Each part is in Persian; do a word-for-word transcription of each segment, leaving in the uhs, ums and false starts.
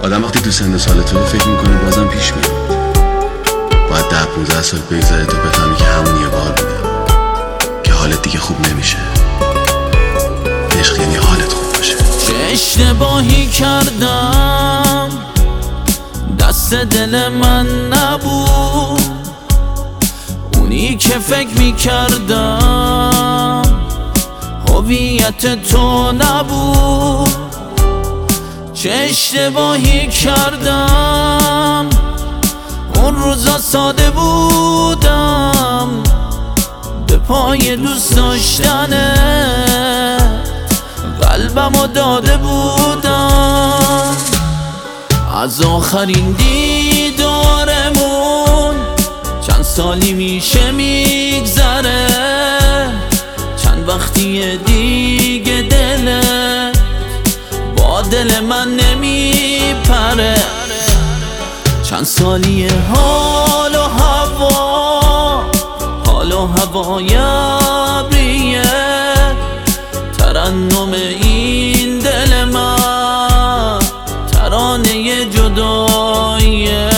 آدم وقتی تو سن سال تو فکر میکنه بازم پیش میاد. باید ده پونزده سال بگذره تا بفهمی که همون یه بار بوده، که حالت دیگه خوب نمیشه. عشق یعنی حالت خوب باشه. چه اشتباهی کردم، دست دل من نبود، اونی که فکر میکردم هویت تو نبود. چه اشتباهی کردم، اون روزا ساده بودم، به پای دوست داشتنه قلبمو داده بودم. از آخرین دیدارمون چند سالی میشه میگذره، چند وقتی دیگه دلت با دل من نمیپره. چند سالی حال و هوا، حال و هوای ابریه، ترنم این دل من ترانه جداییه.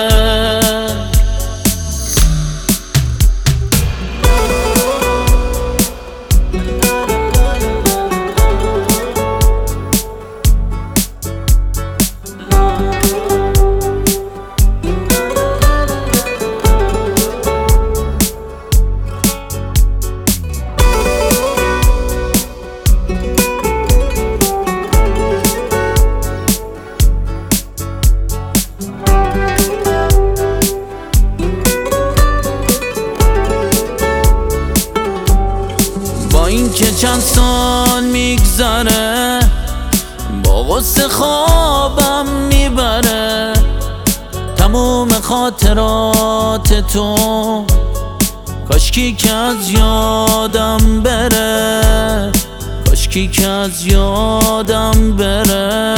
با این که چند سال میگذره، با غصه خوابم میبره، تموم خاطرات تو کاشکی که از یادم بره، کاشکی که از یادم بره.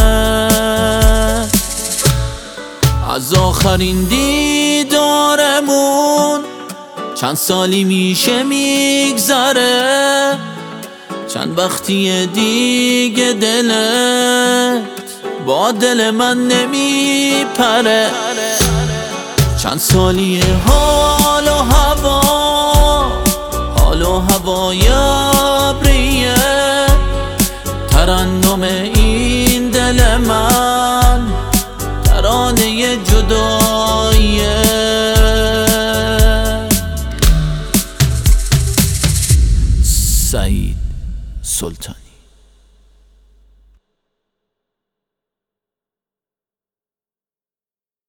از آخرین دیدارمون چند سالی میشه میگذره، چند وقتی دیگه دلت با دل من نمیپره. چند سالی حال و هوا، حال و هوای